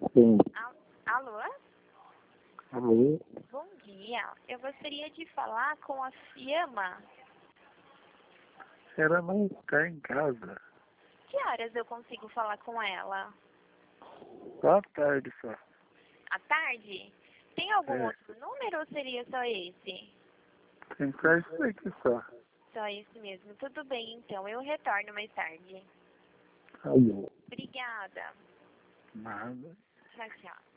Sim. Alô? Alô? Bom dia. Eu gostaria de falar com a Fiamma. Ela não está em casa. Que horas eu consigo falar com ela? Só à tarde só. À tarde? Tem algum É. outro número ou seria só esse? Tem só isso aqui só. Só esse mesmo. Tudo bem, então. Eu retorno mais tarde. Alô? Obrigada. Nada. Tchau, tchau.